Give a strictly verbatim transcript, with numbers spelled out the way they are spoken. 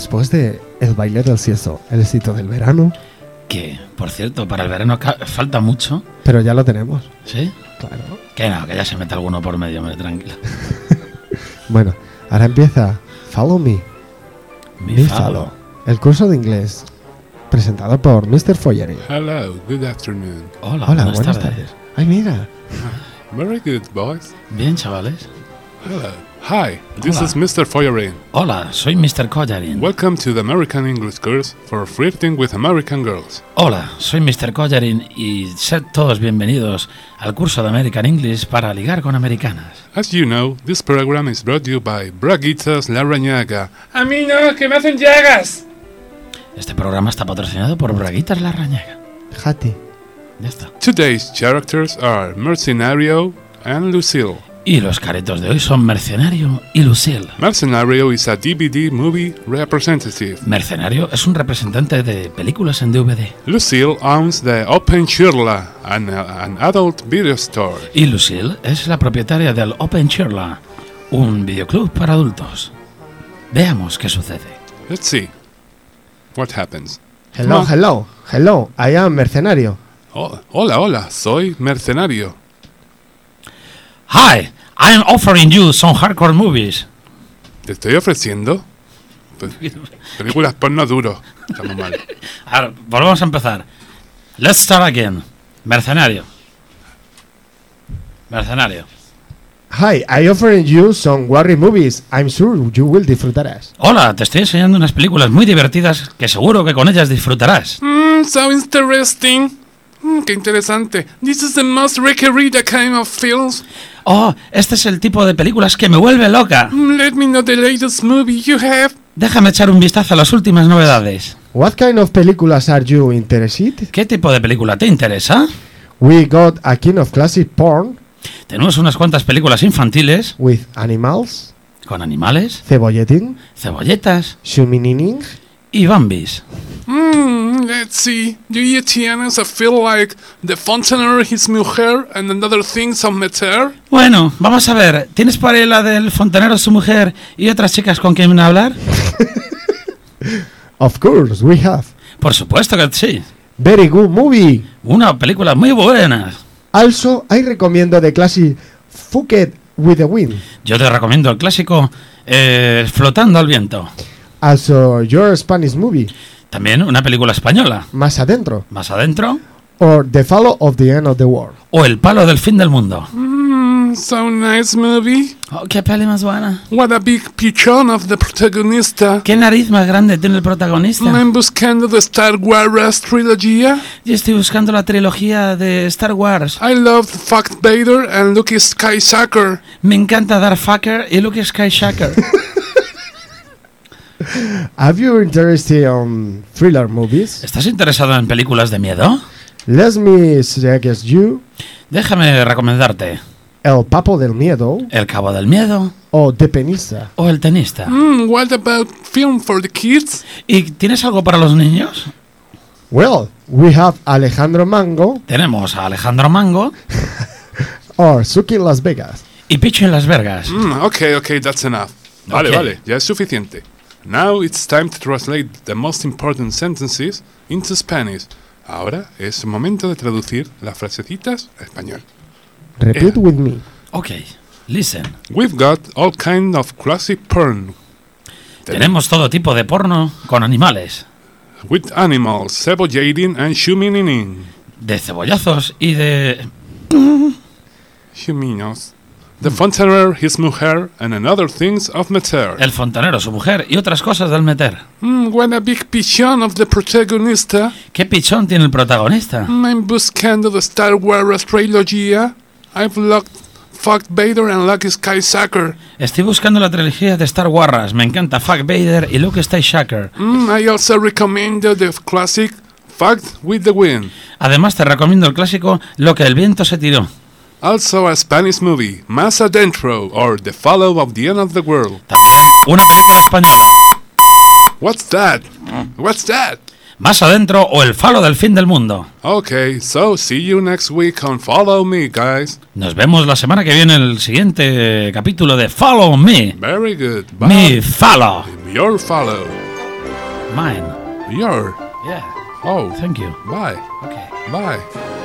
después de El baile del siesto, el éxito del verano. Que, por cierto, para el verano ca- falta mucho. Pero ya lo tenemos. ¿Sí? Claro. Que no, que ya se mete alguno por medio, hombre, tranquilo. Bueno, ahora empieza Follow Me, Mi Me follow. Follow, el curso de inglés presentado por mister Foyery. Hello, good afternoon. Hola, Hola, buenas, buenas tardes. tardes. Ay, mira. Very good, boys. Bien, chavales. Hello. Hi, this Hola. is mister Foyerin. Hola, soy mister Collarin. Welcome to the American English course for flirting with American girls. Hola, soy mister Collarin y sed todos bienvenidos al curso de American English para ligar con americanas. As you know, this program is brought to you by Braguitas Larrañaga. A mí no, que me hacen llagas. Este programa está patrocinado por Braguitas La Rañaga. Jati. Ya está. Today's characters are Mercenario and Lucille. Y los caretos de hoy son Mercenario y Lucille. Mercenario is a D V D movie representative. Mercenario es un representante de películas en D V D. Lucille owns the Open Shirla, an, an adult video store. Y Lucille es la propietaria del Open Chirla, un videoclub para adultos. Veamos qué sucede. Let's see what happens. Hello, No. hello, hello. I am Mercenario. Oh, hola, hola, soy Mercenario. Hi, I'm offering you some hardcore movies. ¿Te estoy ofreciendo? Pe- películas porno duro. Estamos mal. Ahora, volvamos a empezar. Let's start again. Mercenario. Mercenario. Hi, I offering you some worry movies. I'm sure you will disfrutarás. Hola, te estoy enseñando unas películas muy divertidas que seguro que con ellas disfrutarás. Mmm, so interesting. Mm, qué interesante. This is the most requerida kind of films. Oh, este es el tipo de películas que me vuelve loca. Mm, let me know the latest movie you have. Déjame echar un vistazo a las últimas novedades. What kind of películas are you interested? ¿Qué tipo de película te interesa? We got a kind of classic porn Tenemos unas cuantas películas infantiles with animals, con animales, cebolleting, cebolletas shuminining. y bambis. Mmm, let's see. Do you tienes a feel like the Fontaner, his mujer, and another things of meter? Bueno, vamos a ver. ¿Tienes por ahí la del fontanero, su mujer y otras chicas con quien hablar? Of course, we have. Por supuesto que sí. Very good movie. Una película muy buena. Also, I recommend the classic Phuket with the Wind. Yo te recomiendo el clásico eh, Flotando al viento. Also, your Spanish movie, También una película española. Más Adentro, Más adentro. or The Follow of the End of the World. O El palo del fin del mundo. Mmm, so nice movie. Oh, qué peli más buena. What a big pichón of the protagonista. ¿Qué nariz más grande tiene el protagonista? I'm buscando the Star Wars trilogy. Yo estoy buscando la trilogía de Star Wars. I love Fuck Vader and Luke Skywalker. Me encanta Darth Vader y Luke Skywalker. Have you interested on thriller movies? ¿Estás interesado en películas de miedo? Let me suggest you Déjame recomendarte El Papo del Miedo El cabo del miedo o The Penista. o El tenista. Hmm, what about film for the kids? ¿Y tienes algo para los niños? Well, we have Alejandro Mango Tenemos a Alejandro Mango or Suki in Las Vegas. y Picho en Las Vegas. Hmm, okay, okay, that's enough. Vale, Okay. vale, ya es suficiente. Now it's time to translate the most important sentences into Spanish. Ahora es momento de traducir las frasecitas a español. Repeat Yeah. with me. Ok, listen. We've got all kind of classic porn. Tenemos todo tipo de porno con animales, With animals, cebollating and shuminining. de cebollazos y de... Huminos. The Fontaner, his mujer, and another things of meter. El fontanero, su mujer y otras cosas del meter. Hmm, what a big pichón of the protagonista. ¿Qué pichón tiene el protagonista? Hmm, I'm buscando the Star Wars trilogy. I've locked Fuck Vader and Luke Skywalker. Estoy buscando la trilogía de Star Wars. Me encanta Fuck Vader y Luke Skywalker. Mm, I also recommend the classic Fuck with the Wind. Además te recomiendo el clásico Lo que el viento se tiró. Also a Spanish movie, Más Adentro, or The Follow of the End of the World. También una película española. What's that? What's that? Más adentro o El falo del fin del mundo. Okay, so see you next week on Follow Me, guys. Nos vemos la semana que viene en el siguiente capítulo de Follow Me. Very good. Bye. Mi falo. Your follow. Mine. Your. Yeah. Oh. Thank you. Bye. Okay. Bye.